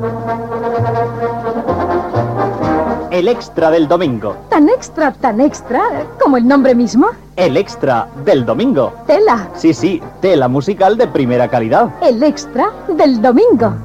El extra del domingo. Tan extra, como el nombre mismo. El extra del domingo. Tela. Sí, tela musical de primera calidad. El extra del domingo.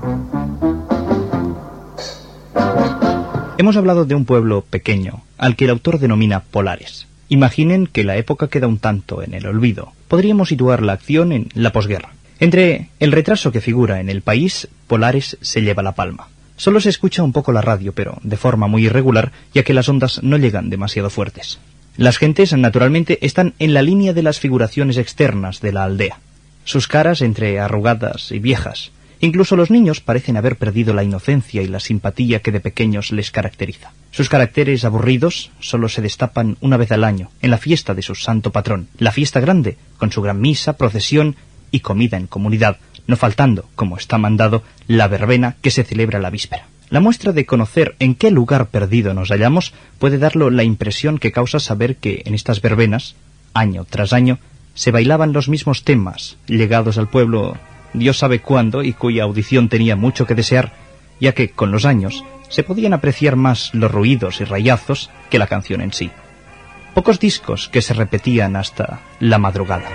Hemos hablado de un pueblo pequeño, al que el autor denomina Polares. Imaginen que la época queda un tanto en el olvido. Podríamos situar la acción en la posguerra. Entre el retraso que figura en el país, Polares se lleva la palma. Solo se escucha un poco la radio, pero de forma muy irregular, ya que las ondas no llegan demasiado fuertes. Las gentes, naturalmente, están en la línea de las figuraciones externas de la aldea. Sus caras entre arrugadas y viejas. Incluso los niños parecen haber perdido la inocencia y la simpatía que de pequeños les caracteriza. Sus caracteres aburridos solo se destapan una vez al año, en la fiesta de su santo patrón, la fiesta grande, con su gran misa, procesión y comida en comunidad, no faltando, como está mandado, la verbena que se celebra la víspera. La muestra de conocer en qué lugar perdido nos hallamos puede darlo la impresión que causa saber que en estas verbenas, año tras año, se bailaban los mismos temas, llegados al pueblo Dios sabe cuándo y cuya audición tenía mucho que desear, ya que con los años se podían apreciar más los ruidos y rayazos que la canción en sí. Pocos discos que se repetían hasta la madrugada.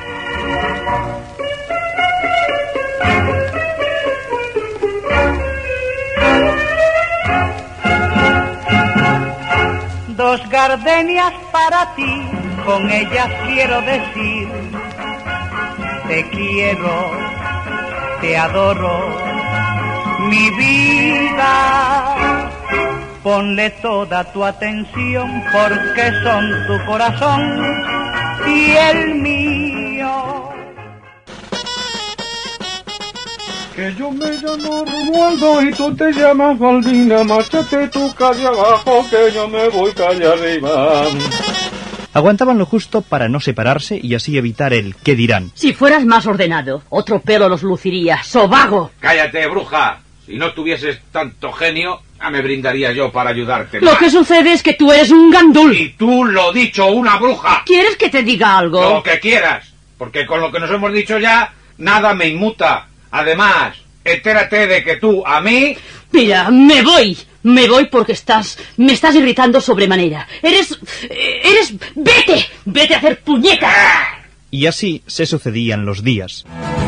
Dos gardenias para ti, con ellas quiero decir, te quiero, te adoro, mi vida. Ponle toda tu atención porque son tu corazón y el mío. Que yo me llamo Romualdo y tú te llamas Balbina, márchate tú calle abajo que yo me voy calle arriba. Aguantaban lo justo para no separarse y así evitar el ¿qué dirán? Si fueras más ordenado, otro pelo los luciría, sobago. Cállate, bruja. Si no tuvieses tanto genio, ya me brindaría yo para ayudarte. Lo que sucede es que tú eres un gandul. Y tú lo dicho, una bruja. ¿Quieres que te diga algo? Lo que quieras, porque con lo que nos hemos dicho ya, nada me inmuta. Además, entérate de que tú, a mí... Mira, me voy porque me estás irritando sobremanera. Eres... Vete a hacer puñetas. Y así se sucedían los días.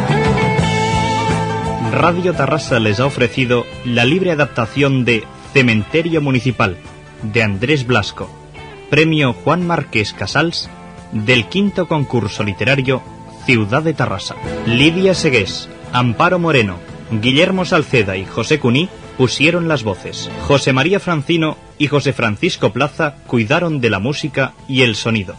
Radio Tarrasa les ha ofrecido la libre adaptación de Cementerio Municipal, de Andrés Blasco, premio Juan Marqués Casals, del 5º concurso literario Ciudad de Tarrasa. Lidia Segués, Amparo Moreno, Guillermo Salceda y José Cuní pusieron las voces. José María Francino y José Francisco Plaza cuidaron de la música y el sonido.